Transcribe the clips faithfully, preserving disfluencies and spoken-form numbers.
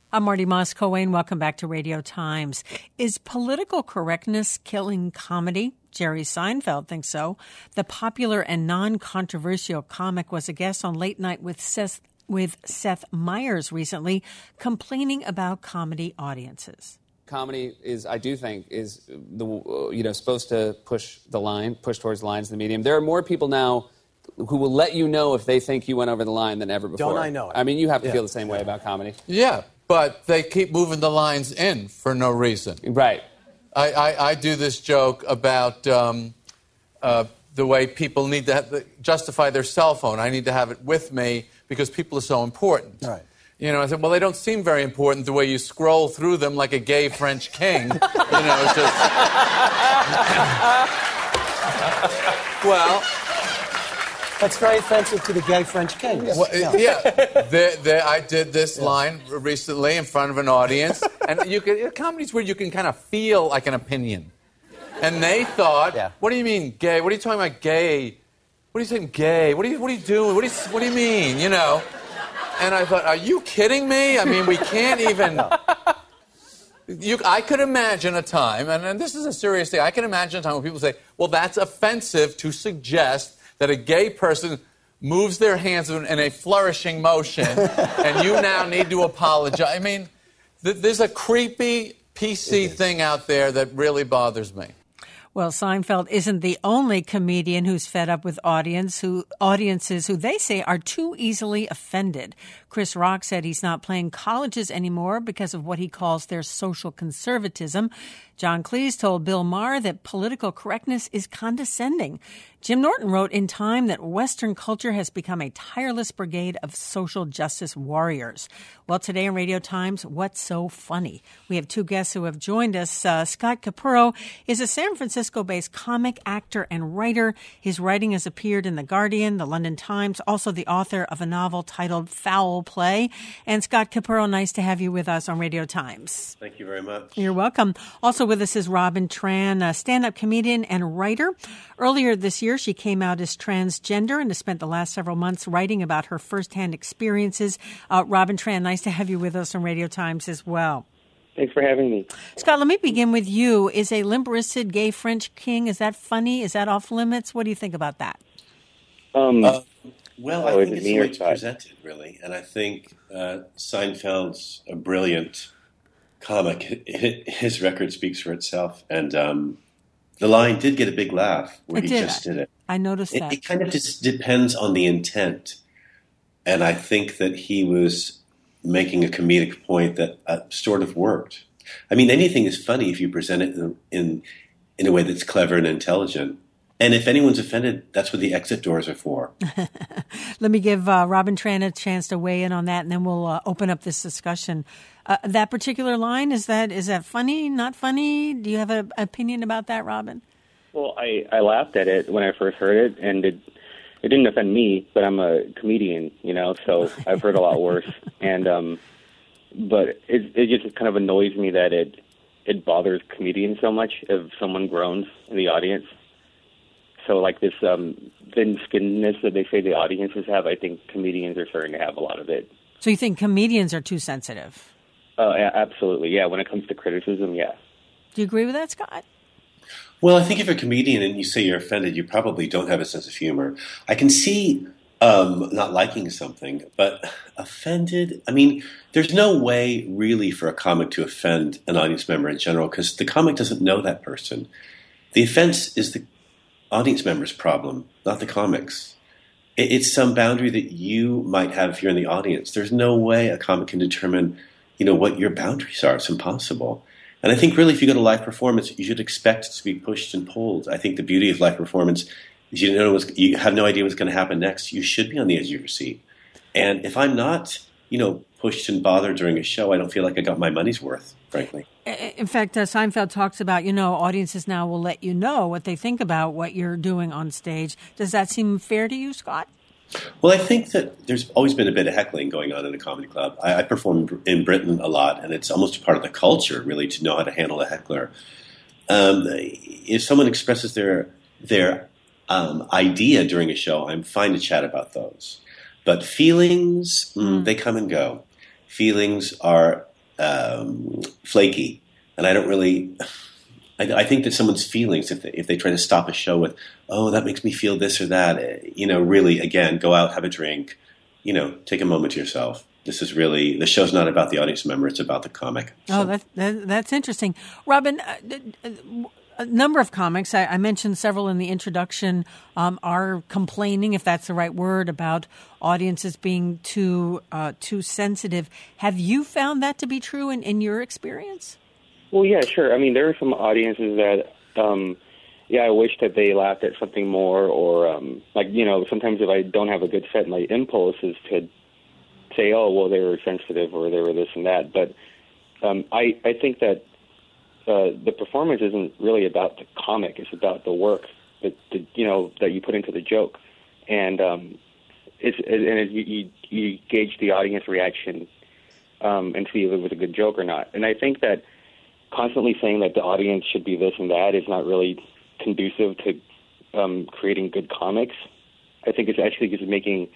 I'm Marty Moss-Coane. Welcome back to Radio Times. Is political correctness killing comedy? Jerry Seinfeld thinks so. The popular and non-controversial comic was a guest on Late Night with Seth, with Seth Meyers recently, complaining about comedy audiences. Comedy is, I do think, is the you know supposed to push the line, push towards the lines of the medium. There are more people now who will let you know if they think you went over the line than ever before. Don't I know it? I mean, you have to yeah. feel the same way about comedy. Yeah, but they keep moving the lines in for no reason. Right. I, I, I do this joke about um, uh, the way people need to have, justify their cell phone. I need to have it with me because people are so important. Right. You know, I said, well, they don't seem very important the way you scroll through them like a gay French king. You know, just... well... That's very offensive to the gay French king. Well, yeah, yeah. There, there, I did this yeah. line recently in front of an audience, and you can, comedy's where you can kind of feel like an opinion. And they thought, yeah. what do you mean gay? What are you talking about gay? What are you saying gay? What are you, what are you doing? What do you, what do you mean, you know? And I thought, are you kidding me? I mean, we can't even... You, I could imagine a time, and, and this is a serious thing, I can imagine a time when people say, well, that's offensive to suggest that a gay person moves their hands in, in a flourishing motion, and you now need to apologize. I mean, th- there's a creepy P C thing out there that really bothers me. Well, Seinfeld isn't the only comedian who's fed up with audience who audiences who they say are too easily offended. Chris Rock said he's not playing colleges anymore because of what he calls their social conservatism. John Cleese told Bill Maher that political correctness is condescending. Jim Norton wrote in Time that Western culture has become a tireless brigade of social justice warriors. Well, today on Radio Times, what's so funny? We have two guests who have joined us. Uh, Scott Capurro is a San Francisco-based comic, actor, and writer. His writing has appeared in The Guardian, The London Times, also the author of a novel titled Foul Play. And Scott Capurro, nice to have you with us on Radio Times. Thank you very much. You're welcome. Also with us is Robin Tran, a stand-up comedian and writer. Earlier this year, she came out as transgender and has spent the last several months writing about her firsthand experiences. Uh, Robin Tran, nice to have you with us on Radio Times as well. Thanks for having me. Scott, let me begin with you. Is a limp-wristed gay French king, is that funny? Is that off limits? What do you think about that? Um, uh, well, I think it's the way it's presented, really. And I think uh, Seinfeld's a brilliant comic. His record speaks for itself. And um, the line did get a big laugh when he just did it. I noticed it, that. It kind of just depends on the intent. And I think that he was making a comedic point that uh, sort of worked. I mean, anything is funny if you present it in, in in a way that's clever and intelligent. And if anyone's offended, that's what the exit doors are for. Let me give uh, Robin Tran a chance to weigh in on that, and then we'll uh, open up this discussion. Uh, that particular line, is that is that funny, not funny? Do you have an opinion about that, Robin? Well, I, I laughed at it when I first heard it, and it it didn't offend me, but I'm a comedian, you know, so I've heard a lot worse. And um, but it it just kind of annoys me that it it bothers comedians so much if someone groans in the audience. So like this um, thin-skinnedness that they say the audiences have, I think comedians are starting to have a lot of it. So you think comedians are too sensitive? Uh, yeah, absolutely, yeah. When it comes to criticism, yeah. Do you agree with that, Scott? Well, I think if you're a comedian and you say you're offended, you probably don't have a sense of humor. I can see um, not liking something, but offended, I mean, there's no way really for a comic to offend an audience member in general because the comic doesn't know that person. The offense is the audience member's problem, not the comics. It's some boundary that you might have if you're in the audience. There's no way a comic can determine, you know, what your boundaries are. It's impossible. And I think really if you go to live performance, you should expect to be pushed and pulled. I think the beauty of live performance is you, know what's, you have no idea what's going to happen next. You should be on the edge of your seat. And if I'm not, you know, pushed and bothered during a show, I don't feel like I got my money's worth, frankly. In fact, uh, Seinfeld talks about, you know, audiences now will let you know what they think about what you're doing on stage. Does that seem fair to you, Scott? Well, I think that there's always been a bit of heckling going on in a comedy club. I, I perform in Britain a lot, and it's almost a part of the culture, really, to know how to handle a heckler. Um, if someone expresses their their um, idea during a show, I'm fine to chat about those. But feelings, mm, they come and go. Feelings are um, flaky, and I don't really. I, I think that someone's feelings, if they, if they try to stop a show with, oh, that makes me feel this or that, you know, really, again, go out, have a drink, you know, take a moment to yourself. This is really, the show's not about the audience member, it's about the comic. So. Oh, that, that, that's interesting. Robin, uh, a number of comics, I, I mentioned several in the introduction, um, are complaining, if that's the right word, about audiences being too uh, too sensitive. Have you found that to be true in, in your experience? Well, yeah, sure. I mean, there are some audiences that, um, yeah, I wish that they laughed at something more, or um, like, you know, sometimes if I don't have a good set, my impulse is to say, oh, well, they were sensitive or they were this and that. But um, I, I think that uh, the performance isn't really about the comic; it's about the work that, that you know that you put into the joke, and um, it's and it, you, you gauge the audience reaction um, and see if it was a good joke or not. And I think that constantly saying that the audience should be this and that is not really conducive to um, creating good comics. I think it's actually just making,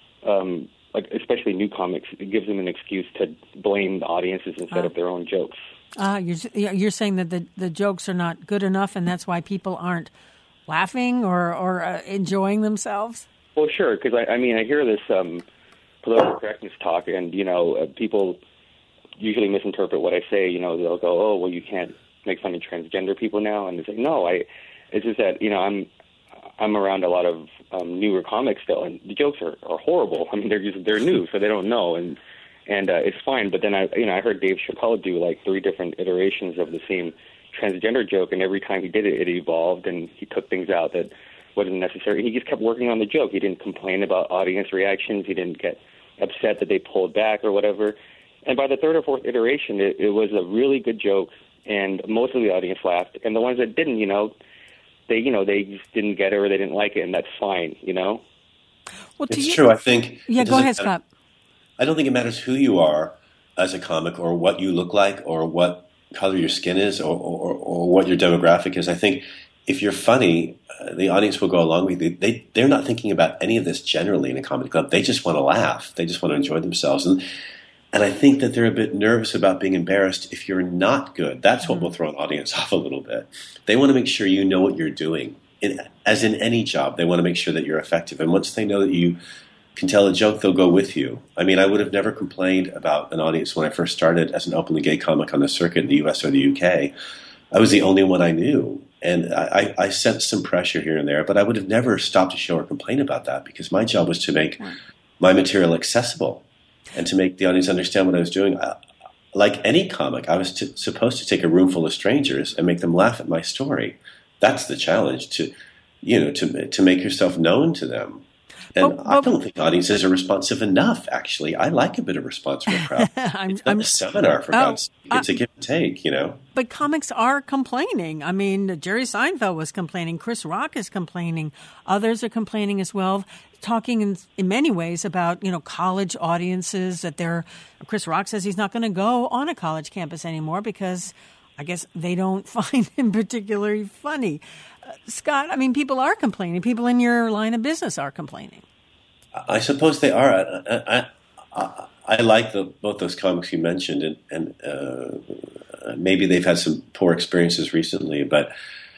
um, like especially new comics, it gives them an excuse to blame the audiences instead uh, of their own jokes. Uh, you're, you're saying that the, the jokes are not good enough, and that's why people aren't laughing or, or uh, enjoying themselves? Well, sure, because I, I mean, I hear this um, political correctness talk, and, you know, uh, people usually misinterpret what I say. You know, they'll go, oh, well, you can't make fun of transgender people now. And it's like, no, I, it's just that, you know, I'm, I'm around a lot of um, newer comics still, and the jokes are, are horrible. I mean, they're just, they're new, so they don't know. And, and uh, it's fine. But then I, you know, I heard Dave Chappelle do like three different iterations of the same transgender joke. And every time he did it, it evolved and he took things out that wasn't necessary. He just kept working on the joke. He didn't complain about audience reactions. He didn't get upset that they pulled back or whatever. And by the third or fourth iteration, it, it was a really good joke, and most of the audience laughed. And the ones that didn't, you know, they, you know, they just didn't get it or they didn't like it, and that's fine, you know. Well, it's you, true. I think. Yeah, go ahead, Scott. I don't think it matters who you are as a comic, or what you look like, or what color your skin is, or or, or what your demographic is. I think if you're funny, uh, the audience will go along with you. They they're not thinking about any of this generally in a comedy club. They just want to laugh. They just want to enjoy themselves. And And I think that they're a bit nervous about being embarrassed if you're not good. That's what will throw an audience off a little bit. They want to make sure you know what you're doing. In, as in any job, they want to make sure that you're effective. And once they know that you can tell a joke, they'll go with you. I mean, I would have never complained about an audience when I first started as an openly gay comic on the circuit in the U S or the U K. I was the only one I knew. And I, I sensed some pressure here and there, but I would have never stopped a show or complained about that, because my job was to make my material accessible and to make the audience understand what I was doing. I, like any comic, I was t- supposed to take a room full of strangers and make them laugh at my story. That's the challenge, to, you know, to to make yourself known to them. And but, but, I don't think audiences are responsive enough, actually. I like a bit of response from a crowd. I'm, it's not I'm, a seminar, for oh, God's sake. It's uh, a give and take, you know. But comics are complaining. I mean, Jerry Seinfeld was complaining. Chris Rock is complaining. Others are complaining as well, talking in, in many ways about, you know, college audiences, that they're, Chris Rock says he's not going to go on a college campus anymore because I guess they don't find him particularly funny. Uh, Scott, I mean, people are complaining. People in your line of business are complaining. I suppose they are. I, I, I, I like the, both those comics you mentioned, and, and uh, maybe they've had some poor experiences recently. But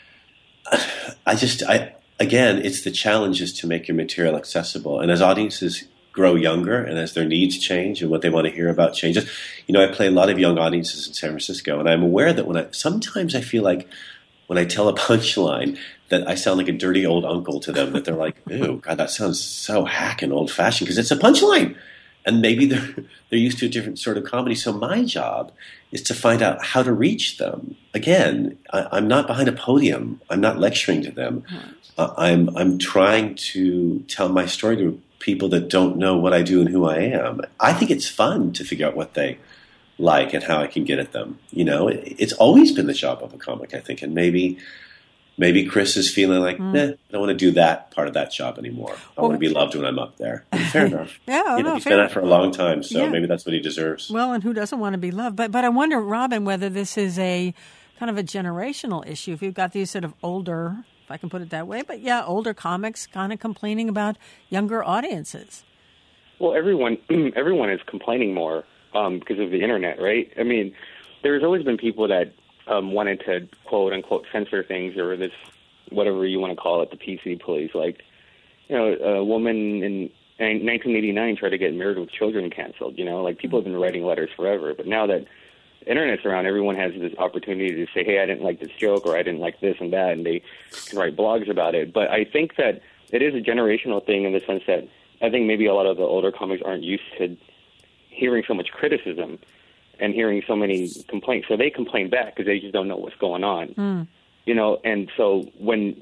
I just, I again, it's the challenge is to make your material accessible. And as audiences grow younger, and as their needs change and what they want to hear about changes, you know, I play a lot of young audiences in San Francisco, and I'm aware that when I sometimes I feel like when I tell a punchline that I sound like a dirty old uncle to them, that they're like, "Ew, God, that sounds so hack and old-fashioned," because it's a punchline. And maybe they're they're used to a different sort of comedy. So my job is to find out how to reach them. Again, I, I'm not behind a podium. I'm not lecturing to them. Uh, I'm I'm trying to tell my story to people that don't know what I do and who I am. I think it's fun to figure out what they like and how I can get at them. You know, it, it's always been the job of a comic, I think, and maybe. Maybe Chris is feeling like, mm. eh, I don't want to do that part of that job anymore. I well, want to be loved when I'm up there. And fair enough. yeah, you know, no, he's fair. been at it for a long time, so yeah. maybe that's what he deserves. Well, and who doesn't want to be loved? But but I wonder, Robin, whether this is a kind of a generational issue. If you've got these sort of older, if I can put it that way, but yeah, older comics kind of complaining about younger audiences. Well, everyone everyone is complaining more um, because of the internet, right? I mean, there's always been people that um, wanted to quote unquote censor things, or this whatever you want to call it, the P C police. Like, you know, a woman in nineteen eighty-nine tried to get Married with Children canceled. You know, like people have been writing letters forever, but now that the internet's around, everyone has this opportunity to say, hey, I didn't like this joke, or I didn't like this and that, and they can write blogs about it. But I think that it is a generational thing in the sense that I think maybe a lot of the older comics aren't used to hearing so much criticism and hearing so many complaints. So they complain back because they just don't know what's going on. Mm. You know, and so when,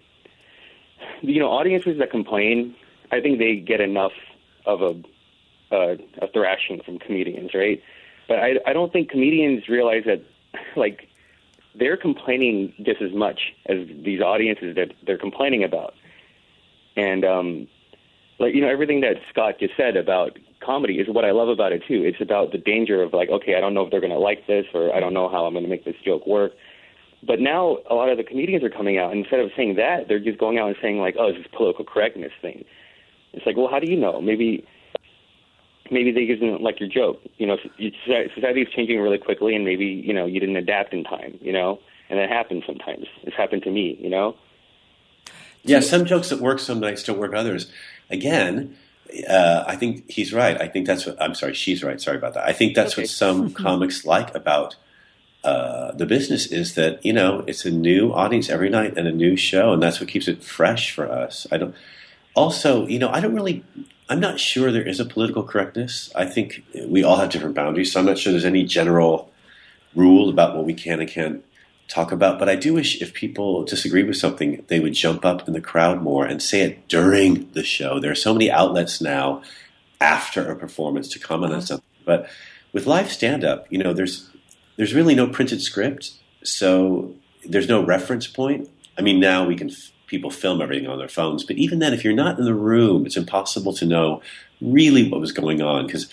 you know, audiences that complain, I think they get enough of a, uh, a thrashing from comedians, right? But I, I don't think comedians realize that, like, they're complaining just as much as these audiences that they're complaining about. And, um, like, you know, everything that Scott just said about comedy is what I love about it, too. It's about the danger of, like, okay, I don't know if they're going to like this, or I don't know how I'm going to make this joke work. But now a lot of the comedians are coming out, and instead of saying that, they're just going out and saying, like, oh, it's this political correctness thing. It's like, well, how do you know? Maybe maybe they just didn't like your joke. You know, society is changing really quickly, and maybe, you know, you didn't adapt in time, you know? And that happens sometimes. It's happened to me, you know? Yeah, some jokes that work some nights don't work others. Again, uh, I think he's right. I think that's what – I'm sorry, she's right. Sorry about that. I think that's okay. What some comics like about uh, the business is that, you know, it's a new audience every night and a new show, and that's what keeps it fresh for us. I don't – also, you know, I don't really – I'm not sure there is a political correctness. I think we all have different boundaries, so I'm not sure there's any general rule about what we can and can't talk about. But I do wish if people disagree with something, they would jump up in the crowd more and say it during the show. There are so many outlets now after a performance to comment on something. But with live stand-up, you know, there's there's really no printed script, so there's no reference point. I mean, now we can – people film everything on their phones. But even then, if you're not in the room, it's impossible to know really what was going on because,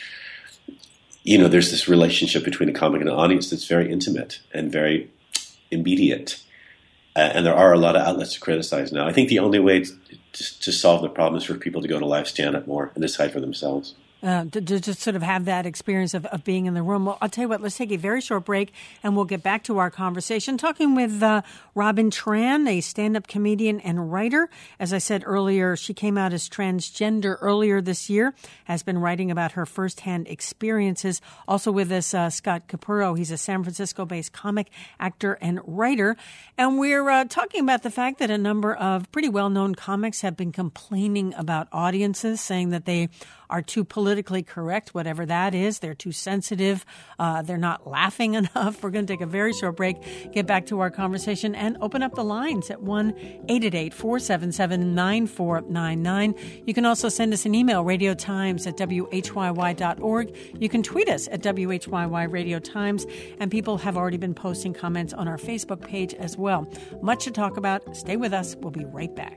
you know, there's this relationship between a comic and an audience that's very intimate and very immediate. Uh, and there are a lot of outlets to criticize now. I think the only way to, to, to solve the problem is for people to go to live stand-up more and decide for themselves. Uh, to, to just sort of have that experience of, of being in the room. Well, I'll tell you what, let's take a very short break and we'll get back to our conversation talking with uh, Robin Tran, a stand-up comedian and writer. As I said earlier, she came out as transgender earlier this year, has been writing about her firsthand experiences. Also with us, uh, Scott Capurro. He's a San Francisco-based comic, actor, and writer. And we're uh, talking about the fact that a number of pretty well-known comics have been complaining about audiences, saying that they are too politically correct, whatever that is. They're too sensitive. Uh, they're not laughing enough. We're going to take a very short break, get back to our conversation, and open up the lines at one eight eight eight, four seven seven, nine four nine nine. You can also send us an email, radiotimes at W H Y Y dot org. You can tweet us at W H Y Y Radio Times, and people have already been posting comments on our Facebook page as well. Much to talk about. Stay with us. We'll be right back.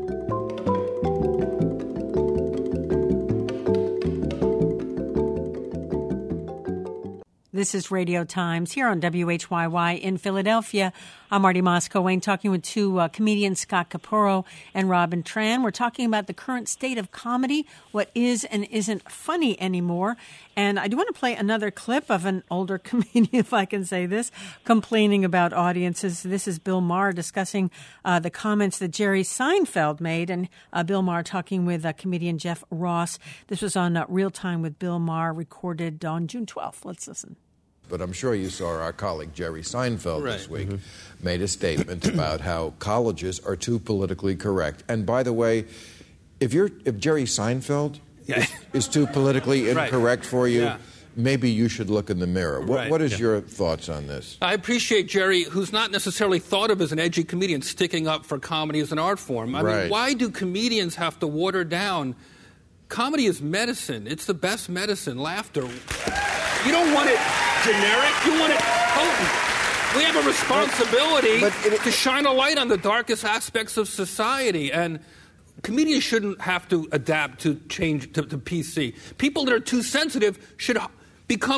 This is Radio Times here on W H Y Y in Philadelphia. I'm Marty Moscoe-Wayne talking with two uh, comedians, Scott Capurro and Robin Tran. We're talking about the current state of comedy, what is and isn't funny anymore. And I do want to play another clip of an older comedian, if I can say this, complaining about audiences. This is Bill Maher discussing uh, the comments that Jerry Seinfeld made, and uh, Bill Maher talking with uh, comedian Jeff Ross. This was on uh, Real Time with Bill Maher, recorded on June twelfth. Let's listen. But I'm sure you saw our colleague Jerry Seinfeld right. this week mm-hmm. made a statement about how colleges are too politically correct. And by the way, if you're if Jerry Seinfeld yeah. is, is too politically incorrect right. for you, yeah. maybe you should look in the mirror. What, right. what is yeah. your thoughts on this? I appreciate Jerry, who's not necessarily thought of as an edgy comedian, sticking up for comedy as an art form. I right. mean, why do comedians have to water down? Comedy is medicine. It's the best medicine. Laughter. You don't want it generic. You want it potent. We have a responsibility but, but it, to shine a light on the darkest aspects of society. And comedians shouldn't have to adapt to change to, to P C. People that are too sensitive should become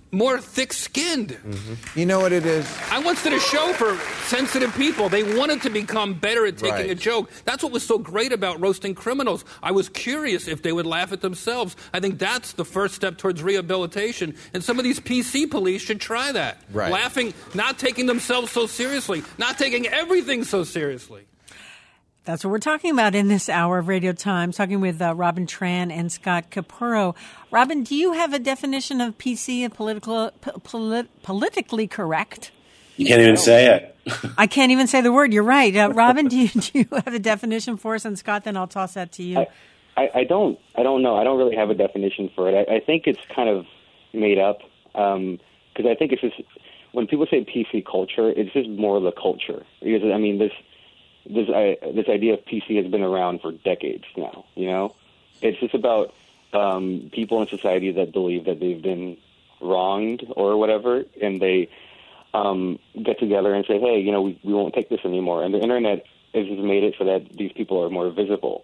more thick-skinned. Mm-hmm. You know what it is? I once did a show for sensitive people. They wanted to become better at taking Right. a joke. That's what was so great about roasting criminals. I was curious if they would laugh at themselves. I think that's the first step towards rehabilitation. And some of these P C police should try that. Right. Laughing, not taking themselves so seriously, not taking everything so seriously. That's what we're talking about in this hour of Radio Time, talking with uh, Robin Tran and Scott Capurro. Robin, do you have a definition of P C, of political, p- polit- politically correct? You can't even say it. I can't even say the word. You're right. Uh, Robin, do you, do you have a definition for us? And Scott, then I'll toss that to you. I, I, I don't. I don't know. I don't really have a definition for it. I, I think it's kind of made up because um, I think it's just when people say P C culture, it's just more of the culture. Because I mean, this this I, this idea of P C has been around for decades now. You know, it's just about um, people in society that believe that they've been wronged or whatever, and they um, get together and say, "Hey, you know, we, we won't take this anymore." And the internet has just made it so that these people are more visible.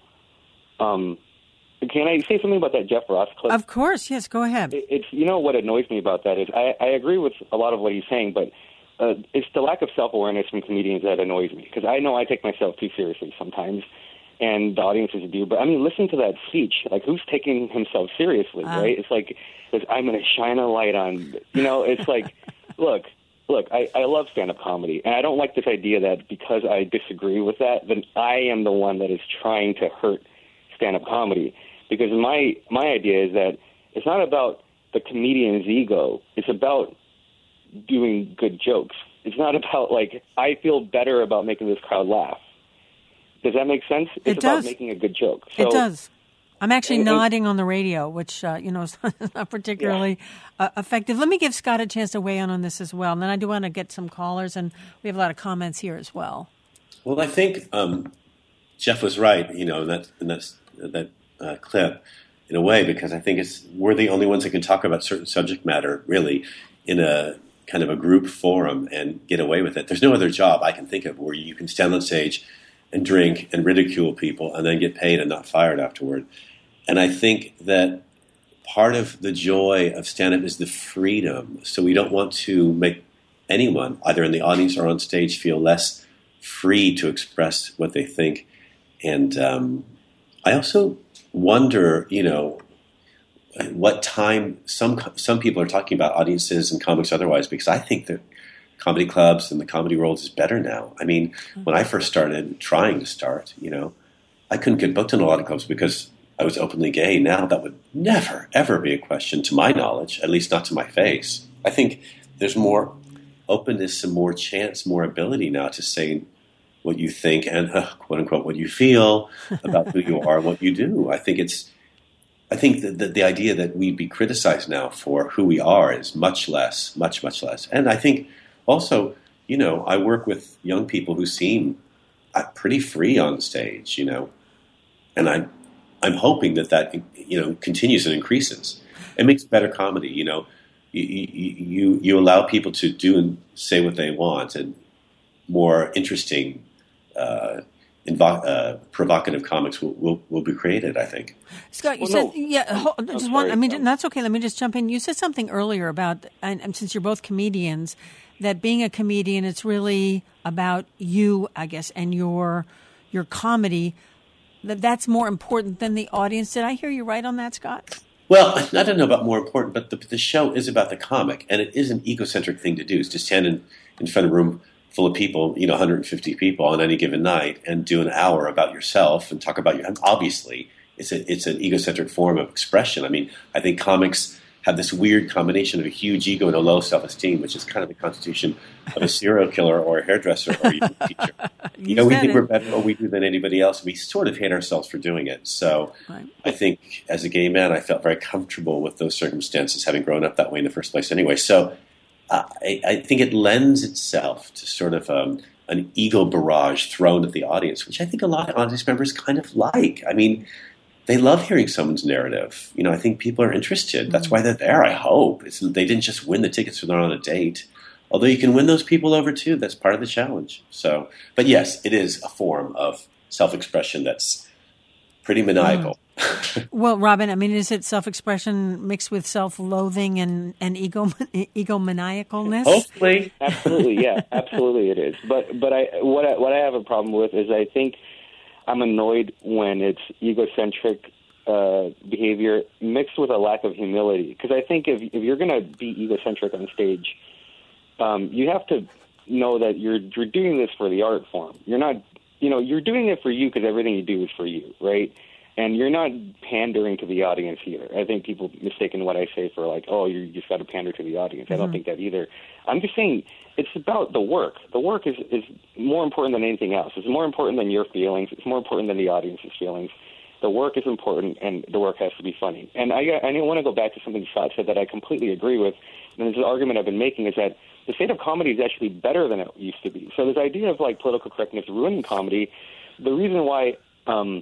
Um, can I say something about that Jeff Ross clip? Of course, yes. Go ahead. It, it's you know what annoys me about that is I, I agree with a lot of what he's saying, but uh, it's the lack of self-awareness from comedians that annoys me because I know I take myself too seriously sometimes, and the audiences do. But I mean, listen to that speech. Like, who's taking himself seriously, Uh. right? It's like it's, I'm going to shine a light on. You know, it's like, look. Look, I, I love stand-up comedy, and I don't like this idea that because I disagree with that, then I am the one that is trying to hurt stand-up comedy. Because my my idea is that it's not about the comedian's ego. It's about doing good jokes. It's not about, like, I feel better about making this crowd laugh. Does that make sense? It's It about does. making a good joke. So, It does. I'm actually and- and- nodding on the radio, which, uh, you know, is not particularly uh, effective. Let me give Scott a chance to weigh in on this as well. And then I do want to get some callers, and we have a lot of comments here as well. Well, I think um, Jeff was right, you know, in that, in that, that uh, clip, in a way, because I think it's we're the only ones that can talk about certain subject matter, really, in a kind of a group forum and get away with it. There's no other job I can think of where you can stand on stage and drink and ridicule people and then get paid and not fired afterward. And I think that part of the joy of stand-up is the freedom. So we don't want to make anyone, either in the audience or on stage, feel less free to express what they think. And um, I also wonder, you know, what time some some people are talking about audiences and comics otherwise, because I think that comedy clubs and the comedy world is better now. I mean, when I first started trying to start, you know, I couldn't get booked in a lot of clubs because I was openly gay. Now that would never, ever be a question to my knowledge, at least not to my face. I think there's more openness and more chance, more ability now to say what you think and, uh, quote unquote, what you feel about who you are and what you do. I think it's, I think that the, the idea that we'd be criticized now for who we are is much less, much, much less. And I think also, you know, I work with young people who seem uh, pretty free on stage, you know, and I, I'm hoping that that, you know, continues and increases. It makes better comedy, you know. You, you, you allow people to do and say what they want, and more interesting, uh, invo- uh, provocative comics will, will, will be created, I think. Scott, you Well, said, no. yeah, hold, just sorry, one, I mean, um, that's okay. Let me just jump in. You said something earlier about, and, and since you're both comedians, that being a comedian, it's really about you, I guess, and your your comedy. That that's more important than the audience. Did I hear you right on that, Scott? Well, I don't know about more important, but the, the show is about the comic, and it is an egocentric thing to do, is to stand in, in front of a room full of people, you know, one hundred fifty people on any given night, and do an hour about yourself and talk about your. And obviously, it's a, it's an egocentric form of expression. I mean, I think comics have this weird combination of a huge ego and a low self-esteem, which is kind of the constitution of a serial killer or a hairdresser or a yoga teacher. You, You know, we said think it. we're better at what we do than anybody else. We sort of hate ourselves for doing it. So Right. I think as a gay man, I felt very comfortable with those circumstances, having grown up that way in the first place anyway. So uh, I, I think it lends itself to sort of um, an ego barrage thrown at the audience, which I think a lot of audience members kind of like. I mean, they love hearing someone's narrative. You know, I think people are interested. That's why they're there, I hope. It's, they didn't just win the tickets so they're on a date. Although you can win those people over too. That's part of the challenge. So, but yes, it is a form of self-expression that's pretty maniacal. Mm. Well, Robin, I mean, is it self-expression mixed with self-loathing and, and ego egomaniacalness? Hopefully. Absolutely, yeah, absolutely it is. But but I what I, what I have a problem with is I think I'm annoyed when it's egocentric uh, behavior mixed with a lack of humility. Because I think if if you're going to be egocentric on stage, um, you have to know that you're you're doing this for the art form. You're not, you know, you're doing it for you because everything you do is for you, right? And you're not pandering to the audience either. I think people mistaken what I say for like, oh, you just got to pander to the audience. Mm-hmm. I don't think that either. I'm just saying it's about the work. The work is, is more important than anything else. It's more important than your feelings. It's more important than the audience's feelings. The work is important, and the work has to be funny. And I, I want to go back to something Scott said that I completely agree with, and this is an argument I've been making, is that the state of comedy is actually better than it used to be. So this idea of like political correctness ruining comedy, the reason why um,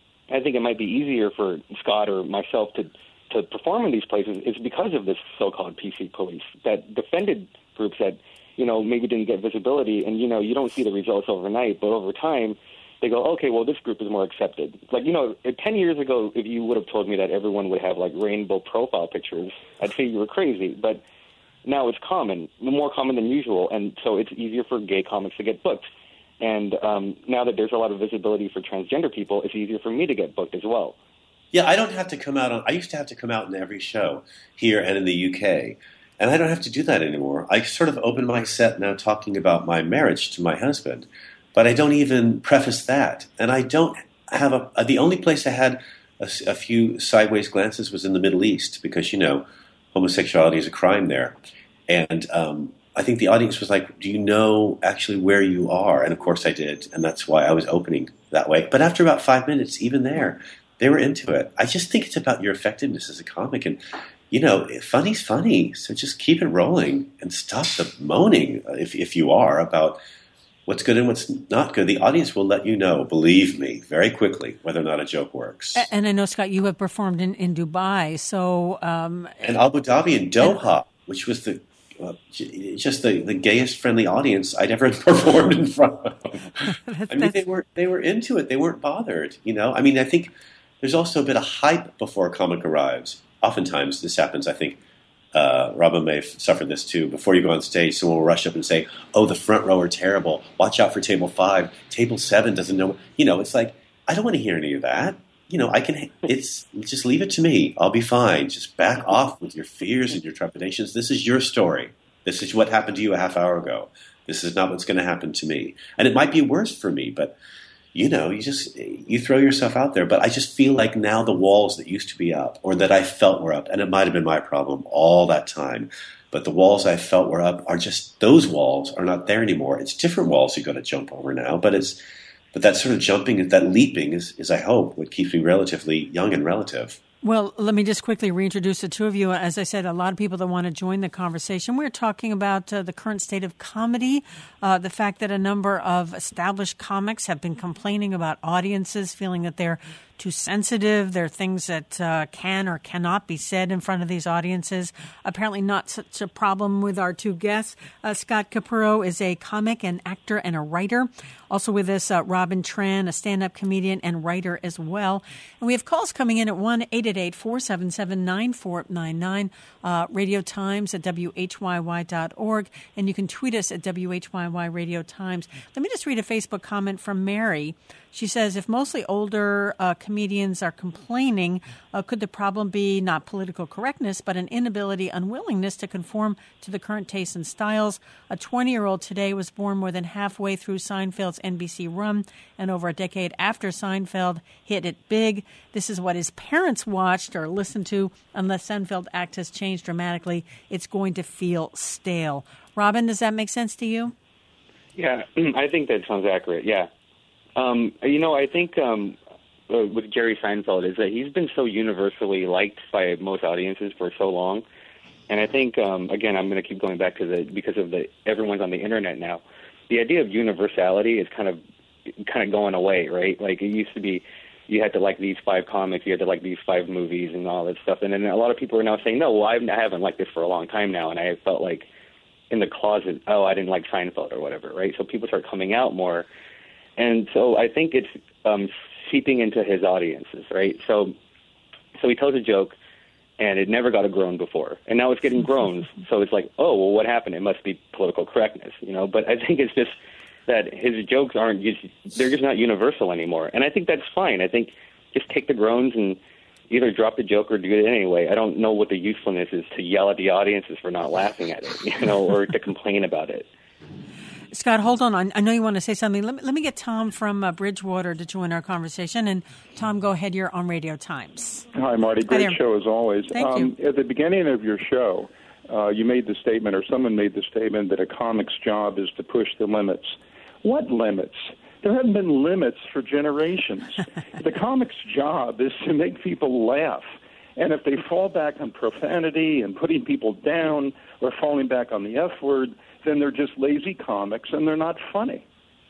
I think it might be easier for Scott or myself to, to perform in these places is because of this so-called P C police that defended groups that, you know, maybe didn't get visibility. And, you know, you don't see the results overnight, but over time they go, okay, well, this group is more accepted. Like, you know, ten years ago, if you would have told me that everyone would have, like, rainbow profile pictures, I'd say you were crazy. But now it's common, more common than usual, and so it's easier for gay comics to get booked. And um, now that there's a lot of visibility for transgender people, it's easier for me to get booked as well. Yeah, I don't have to come out on – I used to have to come out in every show here and in the U K, and I don't have to do that anymore. I sort of open my set now talking about my marriage to my husband, but I don't even preface that. And I don't have a – the only place I had a, a few sideways glances was in the Middle East because, you know, homosexuality is a crime there. And um, I think the audience was like, do you know actually where you are? And, of course, I did, and that's why I was opening that way. But after about five minutes, even there, they were into it. I just think it's about your effectiveness as a comic. And, you know, funny's funny, so just keep it rolling and stop the moaning, if, if you are, about what's good and what's not good. The audience will let you know, believe me, very quickly, whether or not a joke works. And I know, Scott, you have performed in, in Dubai, so... Um, and Abu Dhabi and Doha, and, which was the... Uh, just the, the gayest friendly audience I'd ever performed in front of. I mean, they were they were into it. They weren't bothered. You know, I mean, I think there's also a bit of hype before a comic arrives. Oftentimes, this happens. I think uh, Robin may have suffered this too. Before you go on stage, someone will rush up and say, "Oh, the front row are terrible. Watch out for table five. Table seven doesn't know." You know, it's like I don't want to hear any of that. You know, I can. It's just leave it to me. I'll be fine. Just back off with your fears and your trepidations. This is your story. This is what happened to you a half hour ago. This is not what's going to happen to me. And it might be worse for me, but you know, you just you throw yourself out there. But I just feel like now the walls that used to be up, or that I felt were up, and it might have been my problem all that time, but the walls I felt were up are just those walls are not there anymore. It's different walls you got to jump over now, but it's. But that sort of jumping, that leaping is, is, I hope, what keeps me relatively young and relative. Well, let me just quickly reintroduce the two of you. As I said, a lot of people that want to join the conversation. We're talking about uh, the current state of comedy, uh, the fact that a number of established comics have been complaining about audiences, feeling that they're too sensitive. There are things that uh, can or cannot be said in front of these audiences. Apparently not such a problem with our two guests. Uh, Scott Capurro is a comic and actor and a writer. Also with us, uh, Robin Tran, a stand-up comedian and writer as well. And we have calls coming in at one eight eight eight, four seven seven, nine four nine nine, uh, Radio Times at W H Y Y dot org, and you can tweet us at W H Y Y Radio Times. Let me just read a Facebook comment from Mary. She says, if mostly older uh, comedians are complaining, uh, could the problem be not political correctness, but an inability, unwillingness to conform to the current tastes and styles? A twenty-year-old today was born more than halfway through Seinfeld's N B C run, and over a decade after Seinfeld hit it big. This is what his parents watched or listened to. Unless Seinfeld act has changed dramatically, it's going to feel stale. Robin, does that make sense to you? Yeah, I think that sounds accurate, yeah. Um, you know, I think um, uh, with Jerry Seinfeld is that he's been so universally liked by most audiences for so long. And I think, um, again, I'm going to keep going back to the, because of the, everyone's on the internet now. The idea of universality is kind of, kind of going away, right? Like it used to be, you had to like these five comics, you had to like these five movies and all that stuff. And then a lot of people are now saying, no, well, I haven't liked this for a long time now. And I felt like in the closet, oh, I didn't like Seinfeld or whatever, right? So people start coming out more. And so I think it's um, seeping into his audiences, right? So, so he tells a joke, and it never got a groan before, and now it's getting groans. So it's like, oh, well, what happened? It must be political correctness, you know. But I think it's just that his jokes aren't just, they're just not universal anymore, and I think that's fine. I think just take the groans and either drop the joke or do it anyway. I don't know what the usefulness is to yell at the audiences for not laughing at it, you know, or to complain about it. Scott, hold on. I know you want to say something. Let me, let me get Tom from uh, Bridgewater to join our conversation. And Tom, go ahead. You're on Radio Times. Hi, Marty. Great show as always. Thank um, you. At the beginning of your show, uh, you made the statement, or someone made the statement, that a comic's job is to push the limits. What limits? There haven't been limits for generations. The comic's job is to make people laugh. And if they fall back on profanity and putting people down or falling back on the F word, then they're just lazy comics and they're not funny.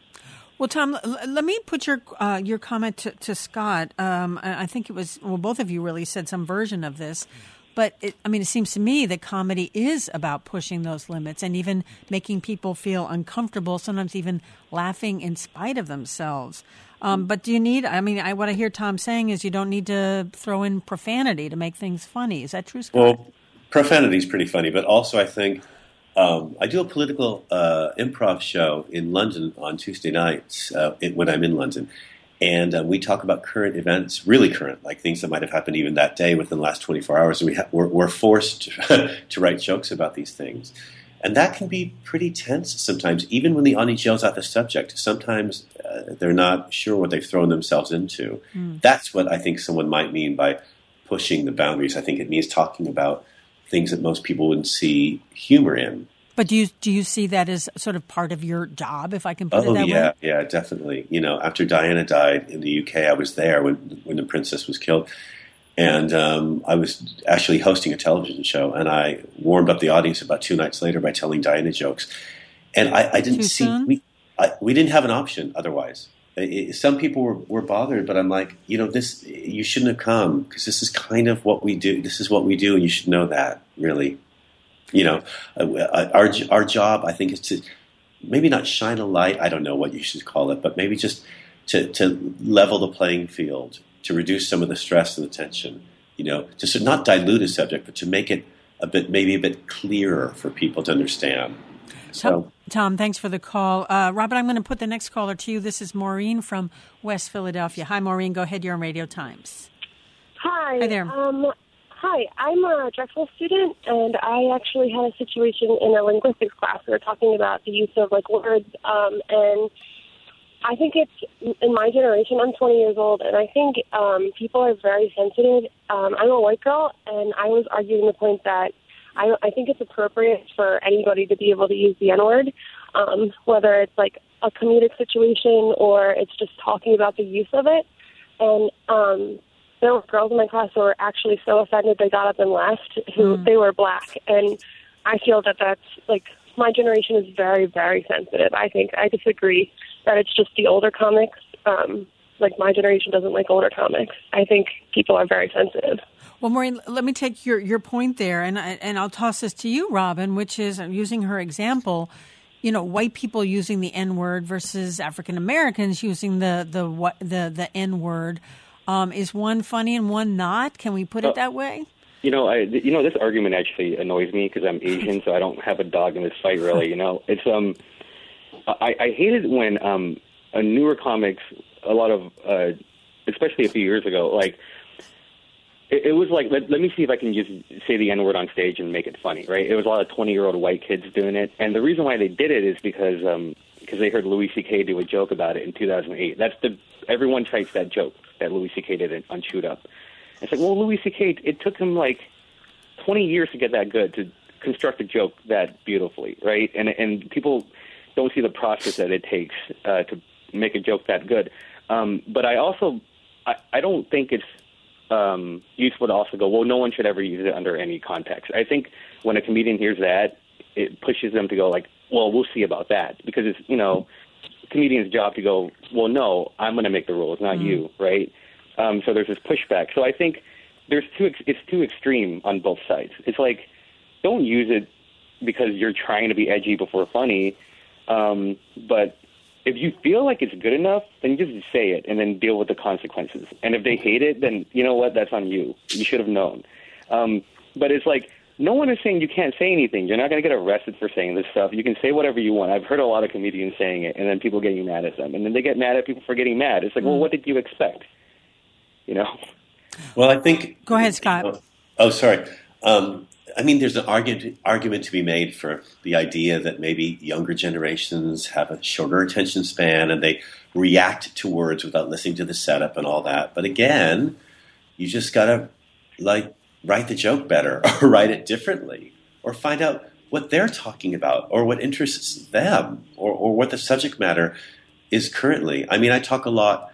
Well, Tom, l- let me put your uh, your comment to, to Scott. Um, I think it was, well, both of you really said some version of this. But, it, I mean, it seems to me that comedy is about pushing those limits and even making people feel uncomfortable, sometimes even laughing in spite of themselves. Um, but do you need, I mean, I, what I hear Tom saying is you don't need to throw in profanity to make things funny. Is that true, Scott? Well, profanity is pretty funny, but also I think um, I do a political uh, improv show in London on Tuesday nights uh, it, when I'm in London. And uh, we talk about current events, really current, like things that might have happened even that day within the last twenty-four hours. And we ha- we're, we're forced to, to write jokes about these things. And that can be pretty tense sometimes, even when the audience yells out the subject. Sometimes uh, they're not sure what they've thrown themselves into. Mm. That's what I think someone might mean by pushing the boundaries. I think it means talking about things that most people wouldn't see humor in. But do you do you see that as sort of part of your job, if I can put oh, it that yeah, way? yeah, definitely. You know, after Diana died in the U K, I was there when when the princess was killed. And um, I was actually hosting a television show, and I warmed up the audience about two nights later by telling Diana jokes. And I, I didn't Too see soon? we I, we didn't have an option otherwise. It, some people were, were bothered, but I'm like, you know, this you shouldn't have come because this is kind of what we do. This is what we do, and you should know that, really. You know, uh, our our job, I think, is to maybe not shine a light. I don't know what you should call it, but maybe just to, to level the playing field, to reduce some of the stress and the tension. You know, just to not dilute a subject, but to make it a bit, maybe a bit clearer for people to understand. So, Tom, Tom, thanks for the call. Uh, Robert, I'm going to put the next caller to you. This is Maureen from West Philadelphia. Hi, Maureen. Go ahead. You're on Radio Times. Hi. Hi there. Um, hi. I'm a Drexel student, and I actually had a situation in a linguistics class. We were talking about the use of, like, words, um, and I think it's, in my generation, I'm twenty years old, and I think um, people are very sensitive. Um, I'm a white girl, and I was arguing the point that I, I think it's appropriate for anybody to be able to use the N-word, um, whether it's like a comedic situation or it's just talking about the use of it. And um, there were girls in my class who were actually so offended they got up and left, who Mm. they were black. And I feel that that's, like, my generation is very, very sensitive. I think I disagree that it's just the older comics. Um, like, my generation doesn't like older comics. I think people are very sensitive. Well, Maureen, let me take your, your point there, and I, and I'll toss this to you, Robin, which is, I'm using her example, you know, white people using the N-word versus African Americans using the the what the, the N-word. Um, is one funny and one not? Can we put it Uh, that way? You know, I you know this argument actually annoys me because I'm Asian, so I don't have a dog in this fight. Really, you know, it's um, I, I hate it when um, a newer comics, a lot of, uh, especially a few years ago, like it, it was like let, let me see if I can just say the N word on stage and make it funny, right? It was a lot of twenty year old white kids doing it, and the reason why they did it is because um, because they heard Louis C K do a joke about it in two thousand eight. That's the everyone cites that joke that Louis C K did on Shoot Up. It's like, well, Louis C K, it took him like twenty years to get that good, to construct a joke that beautifully, right? And and people don't see the process that it takes uh, to make a joke that good. Um, but I also, I, I don't think it's um, useful to also go, well, no one should ever use it under any context. I think when a comedian hears that, it pushes them to go like, well, we'll see about that. Because it's, you know, a comedian's job to go, well, no, I'm going to make the rules, not mm. you, right? Um, so there's this pushback. So I think there's too it's too extreme on both sides. It's like, don't use it because you're trying to be edgy before funny, um, but if you feel like it's good enough, then just say it and then deal with the consequences. And if they hate it, then you know what? That's on you. You should have known. Um, but it's like, no one is saying you can't say anything. You're not going to get arrested for saying this stuff. You can say whatever you want. I've heard a lot of comedians saying it, and then people getting mad at them. And then they get mad at people for getting mad. It's like, well, what did you expect? You know? Well, I think... Go ahead, Scott. Oh, oh sorry. Um, I mean, there's an argument, argument to be made for the idea that maybe younger generations have a shorter attention span and they react to words without listening to the setup and all that. But again, you just got to, like, write the joke better or write it differently or find out what they're talking about or what interests them or, or what the subject matter is currently. I mean, I talk a lot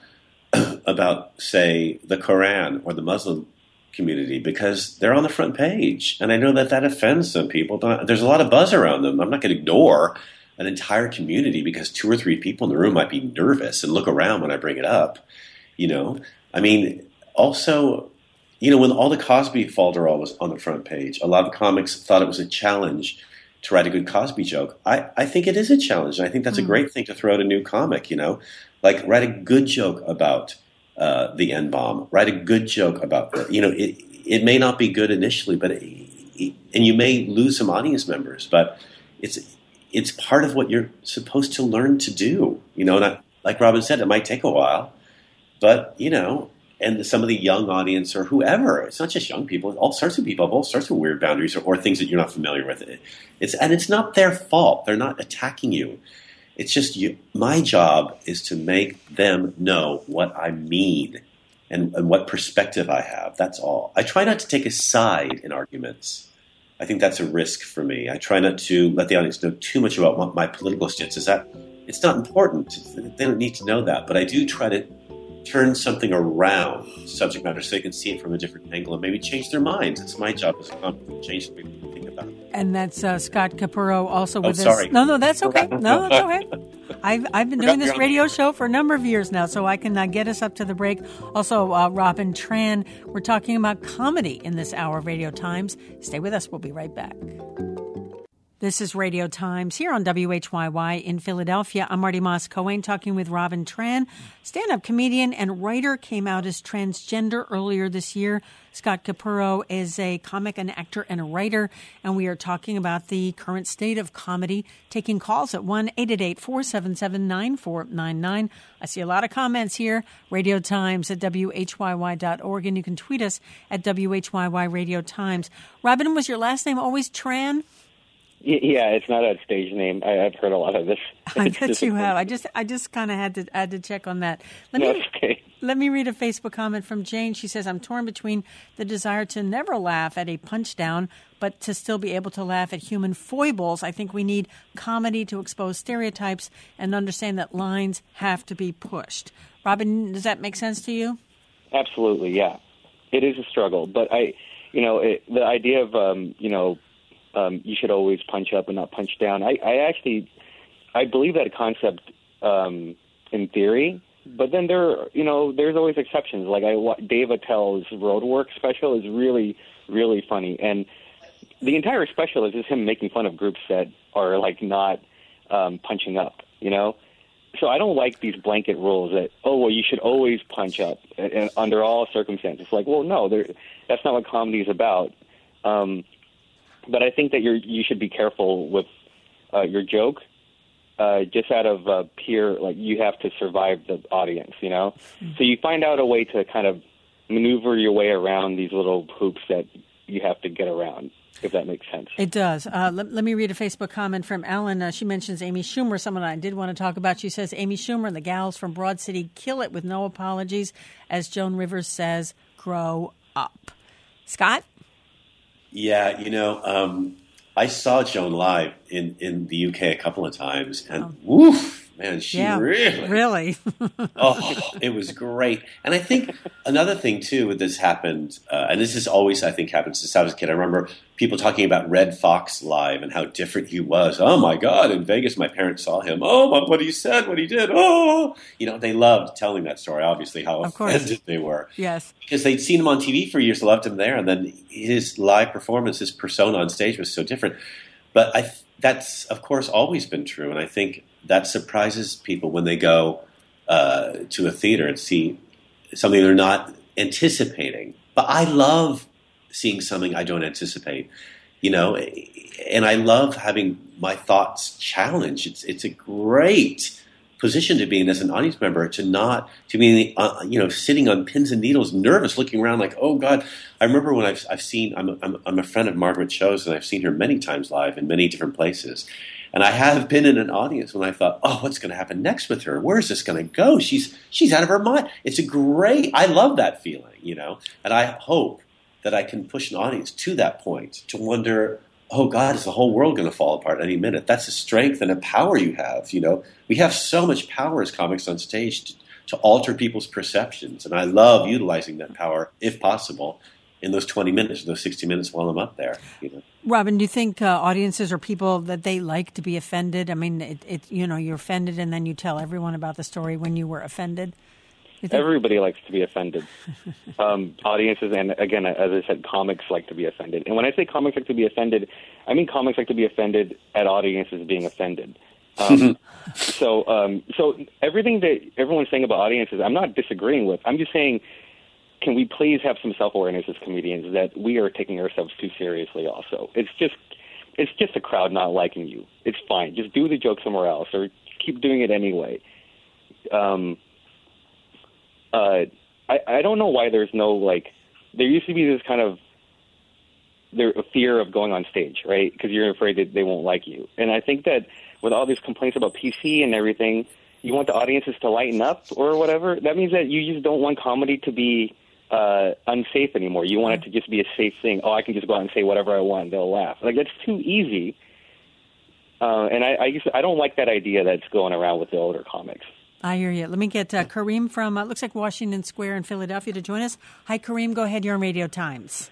about, say, the Quran or the Muslim community because they're on the front page. And I know that that offends some people. There's a lot of buzz around them. I'm not going to ignore an entire community because two or three people in the room might be nervous and look around when I bring it up. You know, I mean, also... You know, when all the Cosby falderall was on the front page, a lot of comics thought it was a challenge to write a good Cosby joke. I, I think it is a challenge. And I think that's mm. a great thing to throw at a new comic, you know. Like, write a good joke about uh, the N-bomb. Write a good joke about, the, you know, it it may not be good initially, but it, it, and you may lose some audience members, but it's it's part of what you're supposed to learn to do, you know. And I, like Robin said, it might take a while, but, you know, and some of the young audience or whoever, it's not just young people, all sorts of people have all sorts of weird boundaries or, or things that you're not familiar with. It's, and it's not their fault. They're not attacking you. It's just you. My job is to make them know what I mean and, and what perspective I have. That's all. I try not to take a side in arguments. I think that's a risk for me. I try not to let the audience know too much about my, my political stances. That it's not important. They don't need to know that. But I do try to turn something around subject matter so they can see it from a different angle and maybe change their minds. It's my job as a comic to change the way people think about it. And that's uh, Scott Capurro also oh, with sorry. us. No, no, that's okay. No, that's okay. I've, I've been doing this radio show for a number of years now, so I can uh, get us up to the break. Also, uh, Robin Tran, we're talking about comedy in this hour of Radio Times. Stay with us. We'll be right back. This is Radio Times here on W H Y Y in Philadelphia. I'm Marty Moss-Cohen talking with Robin Tran, stand-up comedian and writer, came out as transgender earlier this year. Scott Capurro is a comic, an actor, and a writer, and we are talking about the current state of comedy, taking calls at one eight eight eight, four seven seven, nine four nine nine. I see a lot of comments here. Radio Times at W H Y Y dot org, and you can tweet us at W H Y Y Radio Times. Robin, was your last name always Tran? Yeah, it's not a stage name. I, I've heard a lot of this. I bet you have. I just, I just kind of had to, had to check on that. Let no, me, okay. Let me read a Facebook comment from Jane. She says, "I'm torn between the desire to never laugh at a punch down, but to still be able to laugh at human foibles. I think we need comedy to expose stereotypes and understand that lines have to be pushed." Robin, does that make sense to you? Absolutely, yeah. It is a struggle, but I, you know, it, the idea of, um, you know. Um, you should always punch up and not punch down. I, I actually, I believe that concept um, in theory, but then there, you know, there's always exceptions. Like I, Dave Attell's Roadwork special is really, really funny, and the entire special is just him making fun of groups that are like not um, punching up, you know. So I don't like these blanket rules that, oh, well, you should always punch up and, and under all circumstances. Like, well, no, that's not what comedy is about. Um, But I think that you're, you should be careful with uh, your joke, uh, just out of uh, pure, like, you have to survive the audience, you know? Mm-hmm. So you find out a way to kind of maneuver your way around these little hoops that you have to get around, if that makes sense. It does. Uh, let, let me read a Facebook comment from Ellen. Uh, she mentions Amy Schumer, someone I did want to talk about. She says, Amy Schumer and the gals from Broad City kill it with no apologies. As Joan Rivers says, grow up. Scott? Yeah, you know, um, I saw Joan live in, in the U K a couple of times, and oh. woof, man, she yeah, really, really, oh, it was great. And I think another thing too, with this happened, uh, and this is always, I think, happened since I was a kid. I remember people talking about Red Fox live and how different he was. Oh my God, in Vegas, my parents saw him. Oh, what he said, what he did. Oh, you know, they loved telling that story. Obviously, how of offended course. they were. Yes, because they'd seen him on T V for years, loved him there, and then his live performance, his persona on stage was so different. But I, th- that's, of course, always been true. And I think that surprises people when they go uh, to a theater and see something they're not anticipating. But I love seeing something I don't anticipate, you know, and I love having my thoughts challenged. It's it's a great position to be in as an audience member, to not to be uh, you know sitting on pins and needles, nervous, looking around like, oh God. I remember when I've I've seen I'm I'm, I'm a friend of Margaret Cho's, and I've seen her many times live in many different places, and I have been in an audience when I thought, oh, what's going to happen next with her? Where is this going to go? She's she's out of her mind. It's a great. I love that feeling, you know, and I hope that I can push an audience to that point to wonder, oh God, is the whole world going to fall apart any minute? That's a strength and a power you have. You know, we have so much power as comics on stage to, to alter people's perceptions, and I love utilizing that power, if possible, in those twenty minutes, or those sixty minutes while I'm up there. You know. Robin, do you think uh, audiences are people that they like to be offended? I mean, it, it you know, you're offended, and then you tell everyone about the story when you were offended. Everybody likes to be offended. Um, audiences, and again, as I said, comics like to be offended. And when I say comics like to be offended, I mean comics like to be offended at audiences being offended. Um, so, um, so everything that everyone's saying about audiences, I'm not disagreeing with. I'm just saying, can we please have some self-awareness as comedians that we are taking ourselves too seriously? Also, it's just, it's just a crowd not liking you. It's fine. Just do the joke somewhere else, or keep doing it anyway. Um. Uh, I, I don't know why there's no, like, there used to be this kind of there, a fear of going on stage, right? Because you're afraid that they won't like you. And I think that with all these complaints about P C and everything, you want the audiences to lighten up or whatever. That means that you just don't want comedy to be uh, unsafe anymore. You want it to just be a safe thing. Oh, I can just go out and say whatever I want. They'll laugh. Like, that's too easy. Uh, and I, I, used to, I don't like that idea that's going around with the older comics. I hear you. Let me get uh, Kareem from, uh, looks like Washington Square in Philadelphia to join us. Hi, Kareem. Go ahead. You're on Radio Times.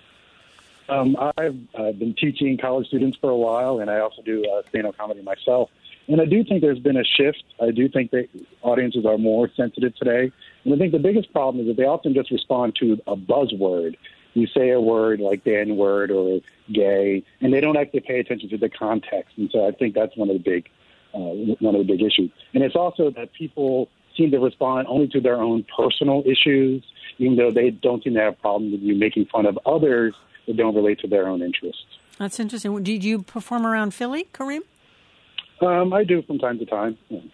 Um, I've uh, been teaching college students for a while, and I also do uh, stand-up comedy myself. And I do think there's been a shift. I do think that audiences are more sensitive today. And I think the biggest problem is that they often just respond to a buzzword. You say a word like the N-word or gay, and they don't actually pay attention to the context. And so I think that's one of the big Uh, one of the big issues. And it's also that people seem to respond only to their own personal issues, even though they don't seem to have problems with you making fun of others that don't relate to their own interests. That's interesting. Did you perform around Philly, Kareem? Um, I do from time to time.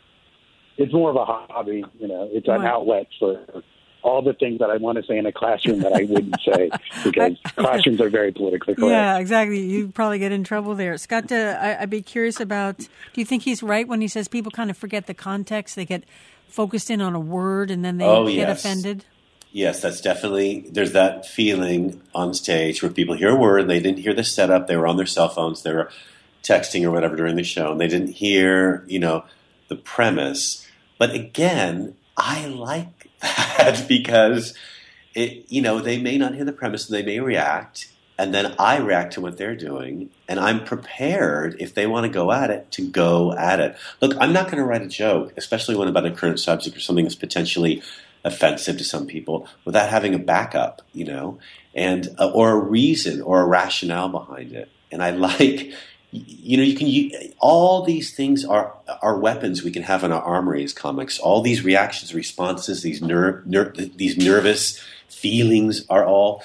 It's more of a hobby, you know. It's an right. outlet for all the things that I want to say in a classroom that I wouldn't say, because classrooms are very politically correct. Yeah, exactly. You'd probably get in trouble there. Scott, uh, I, I'd be curious about, do you think he's right when he says people kind of forget the context? They get focused in on a word and then they oh, get yes. offended? Yes, that's definitely, there's that feeling on stage where people hear a word and they didn't hear the setup. They were on their cell phones. They were texting or whatever during the show, and they didn't hear, you know, the premise. But again, I like that because it, you know, they may not hear the premise and they may react, and then I react to what they're doing, and I'm prepared if they want to go at it to go at it. Look, I'm not going to write a joke, especially when about a current subject or something that's potentially offensive to some people, without having a backup, you know, and uh, or a reason or a rationale behind it. And I like. You know, you can you, all these things are are weapons we can have in our armory as comics. All these reactions, responses, these ner- ner- these nervous feelings are all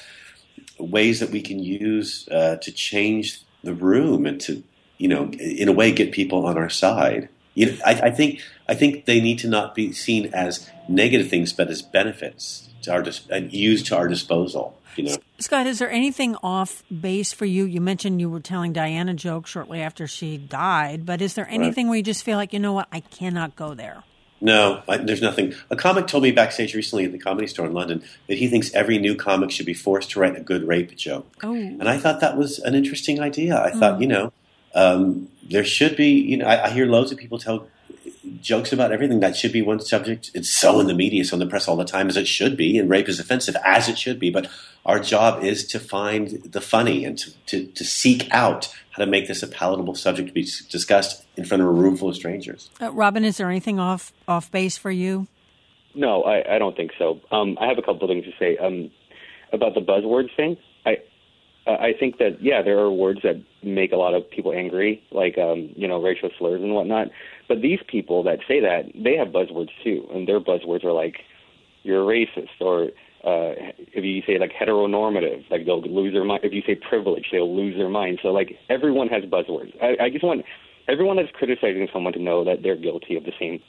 ways that we can use uh, to change the room and to, you know, in a way, get people on our side. You know, I, I think I think they need to not be seen as negative things, but as benefits to our dis- and used to our disposal. You know. Scott, is there anything off base for you? You mentioned you were telling Diana jokes shortly after she died, but is there anything right. where you just feel like, you know what, I cannot go there? No, I, there's nothing. A comic told me backstage recently at the Comedy Store in London that he thinks every new comic should be forced to write a good rape joke. Oh. And I thought that was an interesting idea. I oh. thought, you know, um, there should be, you know, I, I hear loads of people tell jokes about everything. That should be one subject. It's so in the media, so in the press all the time, as it should be, and rape is offensive, as it should be. But our job is to find the funny and to, to, to seek out how to make this a palatable subject to be discussed in front of a room full of strangers. Uh, Robin, is there anything off off base for you? No, I, I don't think so. Um, I have a couple of things to say um, about the buzzwords thing. I uh, I think that, yeah, there are words that make a lot of people angry, like, um, you know, racial slurs and whatnot. But these people that say that, they have buzzwords too. And their buzzwords are like, you're a racist, or uh, if you say like heteronormative, like they'll lose their mind. If you say privilege, they'll lose their mind. So like everyone has buzzwords. I, I just want everyone that's criticizing someone to know that they're guilty of the same.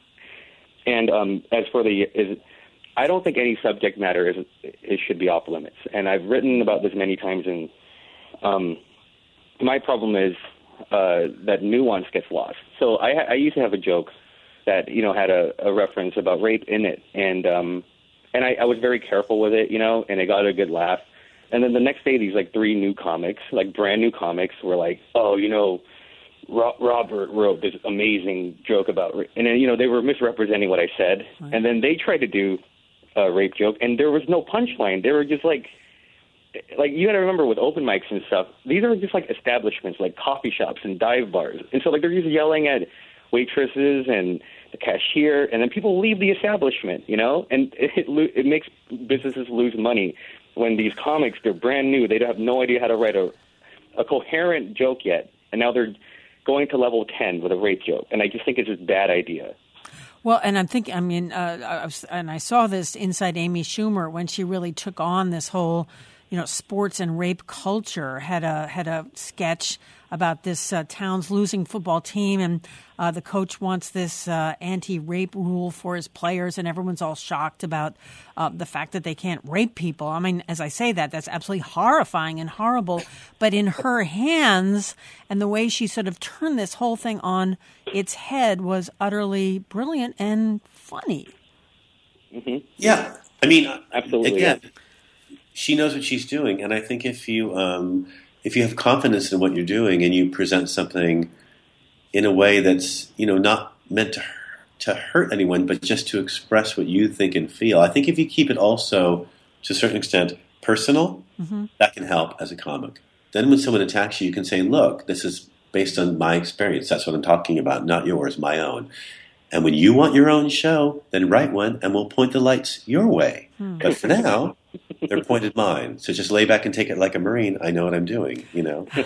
And um, as for the, is, I don't think any subject matter is it should be off limits. And I've written about this many times. And um, my problem is uh, that nuance gets lost. So I, I used to have a joke that, you know, had a, a reference about rape in it, and um, and I, I was very careful with it, you know, and it got a good laugh. And then the next day, these like three new comics, like brand new comics, were like, oh, you know, Ro- Robert wrote this amazing joke about rape. And then, you know, they were misrepresenting what I said. Right. And then they tried to do a rape joke, and there was no punchline. They were just like, like you got to remember with open mics and stuff, these are just like establishments, like coffee shops and dive bars. And so like they're just yelling at waitresses and the cashier, and then people leave the establishment, you know, and it, it, it makes businesses lose money when these comics, they're brand new, they have no idea how to write a, a coherent joke yet, and now they're going to level ten with a rape joke, and I just think it's a bad idea. Well, and I'm thinking, I mean, uh, I was, and I saw this inside Amy Schumer when she really took on this whole, you know, sports and rape culture, had a had a sketch about this uh, town's losing football team, and uh, the coach wants this uh, anti-rape rule for his players, and everyone's all shocked about uh, the fact that they can't rape people. I mean, as I say that, that's absolutely horrifying and horrible. But in her hands, and the way she sort of turned this whole thing on its head was utterly brilliant and funny. Mm-hmm. Yeah, I mean, absolutely. Again, she knows what she's doing, and I think if you um, if you have confidence in what you're doing and you present something in a way that's, you know, not meant to to hurt anyone, but just to express what you think and feel, I think if you keep it also to a certain extent personal, mm-hmm. that can help as a comic. Then when someone attacks you, you can say, "Look, this is based on my experience. That's what I'm talking about, not yours, my own. And when you want your own show, then write one, and we'll point the lights your way. Hmm. But for now, they're pointed mine. So just lay back and take it like a Marine. I know what I'm doing, you know." I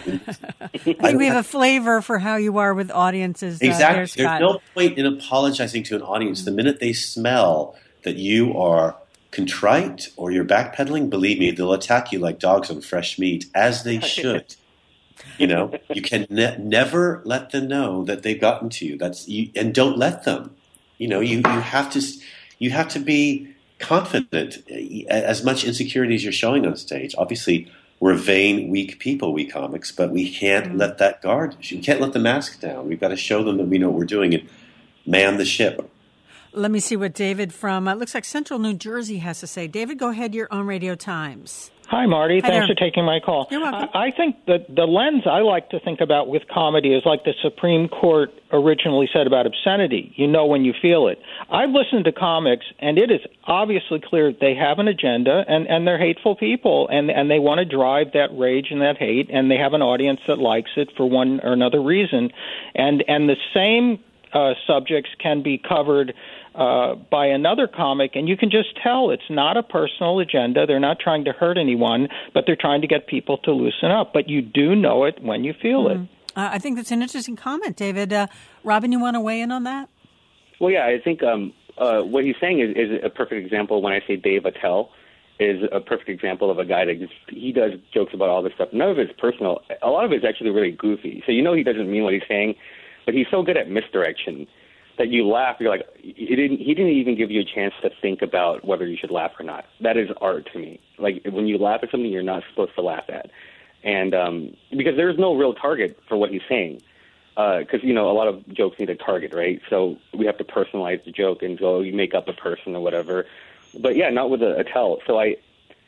think we have a flavor for how you are with audiences. Exactly. Uh, There's no point in apologizing to an audience. The minute they smell that you are contrite or you're backpedaling, believe me, they'll attack you like dogs on fresh meat, as they should. You know, you can ne- never let them know that they've gotten to you. That's you, and don't let them. You know, you, you have to you have to be confident. As much insecurity as you're showing on stage. Obviously, we're vain, weak people, we comics, but we can't mm-hmm. let that guard. We can't let the mask down. We've got to show them that we know what we're doing and man the ship. Let me see what David from uh, looks like Central New Jersey has to say. David, go ahead. You're on Radio Times. Hi, Marty. Hi Thanks there. for taking my call. You're welcome. I, I think that the lens I like to think about with comedy is like the Supreme Court originally said about obscenity. You know when you feel it. I've listened to comics, and it is obviously clear they have an agenda, and, and they're hateful people, and, and they want to drive that rage and that hate, and they have an audience that likes it for one or another reason. And, and the same uh, subjects can be covered Uh, by another comic, and you can just tell it's not a personal agenda. They're not trying to hurt anyone, but they're trying to get people to loosen up. But you do know it when you feel mm-hmm. it. Uh, I think that's an interesting comment, David. Uh, Robin, you want to weigh in on that? Well, yeah, I think um, uh, what he's saying is, is a perfect example. When I say Dave Attell, is a perfect example of a guy that just, he does jokes about all this stuff. None of it's personal. A lot of it's actually really goofy. So you know he doesn't mean what he's saying, but he's so good at misdirection that you laugh. You're like, he didn't, he didn't even give you a chance to think about whether you should laugh or not. That is art to me. Like, when you laugh at something you're not supposed to laugh at. And um, because there's no real target for what he's saying. Because, uh, you know, a lot of jokes need a target, right? So we have to personalize the joke and go, you make up a person or whatever. But, yeah, not with a, a tell. So I...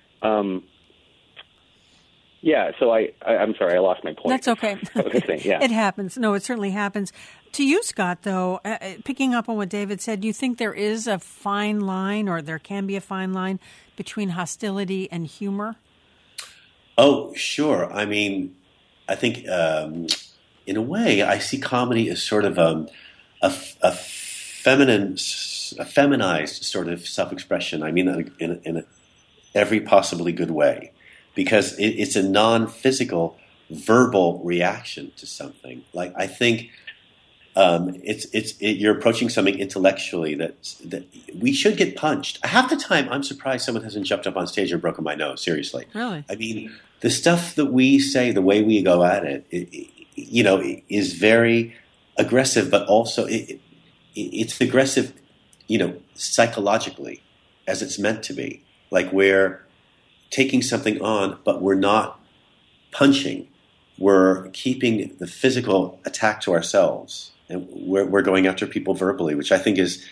Um, Yeah, so I, I, I'm sorry, I lost my point. That's okay. saying, yeah. It happens. No, it certainly happens. To you, Scott, though, uh, picking up on what David said, do you think there is a fine line, or there can be a fine line, between hostility and humor? Oh, sure. I mean, I think um, in a way, I see comedy as sort of um, a, a feminine, a feminized sort of self-expression. I mean, in, in, in every possibly good way. because it, it's a non-physical, verbal reaction to something. Like I think um, it's it's it, you're approaching something intellectually that that we should get punched. Half the time, I'm surprised someone hasn't jumped up on stage and broken my nose. Seriously, really. I mean, the stuff that we say, the way we go at it, it, it you know, is very aggressive, but also it, it, it's aggressive, you know, psychologically, as it's meant to be. Like we're taking something on, but we're not punching. We're keeping the physical attack to ourselves, and we're, we're going after people verbally, which I think is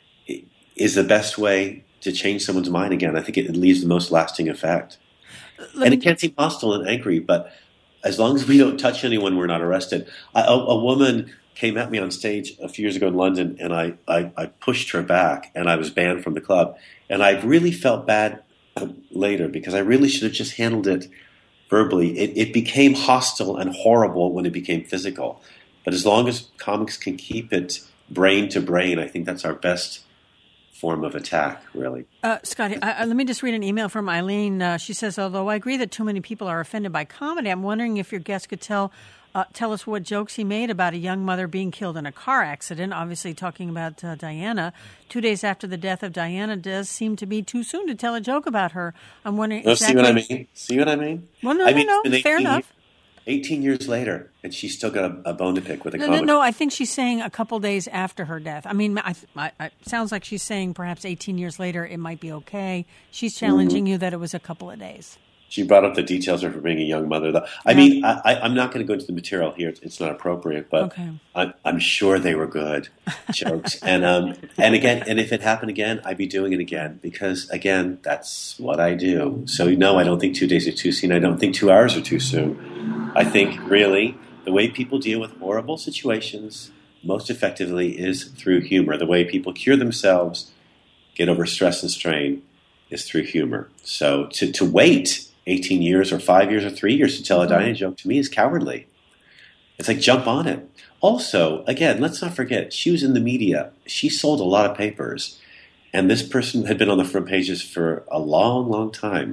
is the best way to change someone's mind again. I think it leaves the most lasting effect. Let and it can't seem hostile and angry, but as long as we don't touch anyone, we're not arrested. I, a, a woman came at me on stage a few years ago in London, and I, I, I pushed her back, and I was banned from the club. And I really felt bad later because I really should have just handled it verbally. It, it became hostile and horrible when it became physical. But as long as comics can keep it brain to brain, I think that's our best form of attack, really. Uh, Scotty, I, I, let me just read an email from Eileen. Uh, she says, although I agree that too many people are offended by comedy, I'm wondering if your guest could tell uh, tell us what jokes he made about a young mother being killed in a car accident, obviously talking about uh, Diana. Two days after the death of Diana does seem to be too soon to tell a joke about her. I'm wondering no, exactly... See what I mean? See what I mean? Well, no, I no, mean, no, fair enough. Years, eighteen years later, and she's still got a, a bone to pick with a no, comic. No, no, I think she's saying a couple days after her death. I mean, I, I, it sounds like she's saying perhaps eighteen years later it might be okay. She's challenging mm-hmm. you that it was a couple of days. She brought up the details of her being a young mother. Though. I yeah. mean, I, I, I'm not going to go into the material here. It's, it's not appropriate, but okay. I'm, I'm sure they were good jokes. And um, and again, and if it happened again, I'd be doing it again because, again, that's what I do. So, no, I don't think two days are too soon. I don't think two hours are too soon. I think, really, the way people deal with horrible situations most effectively is through humor. The way people cure themselves, get over stress and strain, is through humor. So to, to wait eighteen years or five years or three years to tell a Diana joke, to me, is cowardly. It's like, jump on it. Also, again, let's not forget, she was in the media. She sold a lot of papers. And this person had been on the front pages for a long, long time.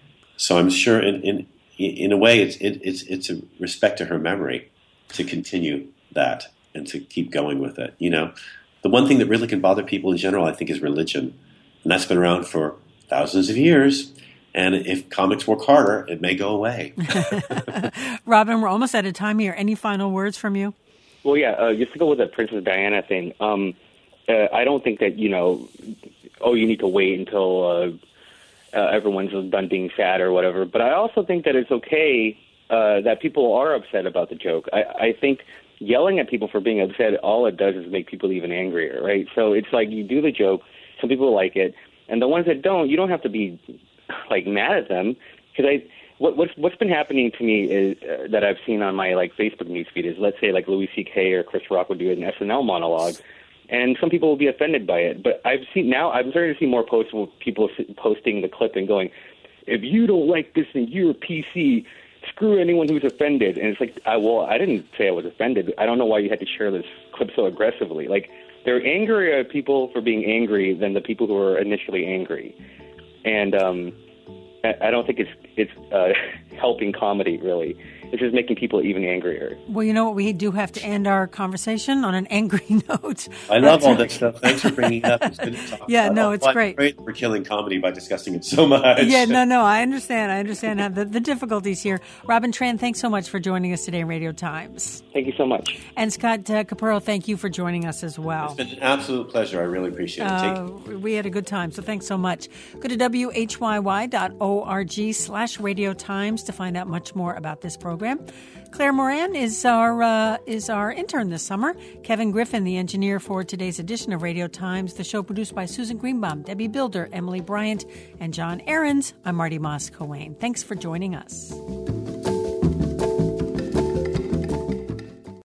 So I'm sure in in, in a way it's, it, it's, it's a respect to her memory to continue that and to keep going with it. You know, the one thing that really can bother people in general, I think, is religion. And that's been around for thousands of years. And if comics work harder, it may go away. Robin, we're almost out of time here. Any final words from you? Well, yeah, uh, just to go with the Princess Diana thing, um, uh, I don't think that, you know, oh, you need to wait until uh, uh, everyone's done being sad or whatever. But I also think that it's okay uh, that people are upset about the joke. I, I think yelling at people for being upset, all it does is make people even angrier, right? So it's like you do the joke, some people like it, and the ones that don't, you don't have to be like mad at them, because I what, what's what's been happening to me is uh, that I've seen on my like Facebook newsfeed is, let's say, like Louis C K or Chris Rock would do an S N L monologue, and some people will be offended by it. But I've seen now I'm starting to see more posts with people posting the clip and going, if you don't like this and you're a P C, screw anyone who's offended. And it's like, I well, I didn't say I was offended. I don't know why you had to share this clip so aggressively. Like, they're angrier at people for being angry than the people who were initially angry. And um, I don't think it's it's uh, helping comedy, really. It's just making people even angrier. Well, you know what? We do have to end our conversation on an angry note. I love all that stuff. Thanks for bringing it up. It's good to talk yeah, about. no, it's well, great. great. We're killing comedy by discussing it so much. Yeah, no, no, I understand. I understand how the, the difficulties here. Robin Tran, thanks so much for joining us today in Radio Times. Thank you so much. And Scott uh, Capurro, thank you for joining us as well. It's been an absolute pleasure. I really appreciate it. Uh, we had a good time, so thanks so much. Go to W H Y Y dot org slash Radio Times to find out much more about this program. Claire Moran is our uh, is our intern this summer. Kevin Griffin, the engineer for today's edition of Radio Times. The show produced by Susan Greenbaum, Debbie Builder, Emily Bryant, and John Ahrens. I'm Marty Moss-Coane. Thanks for joining us.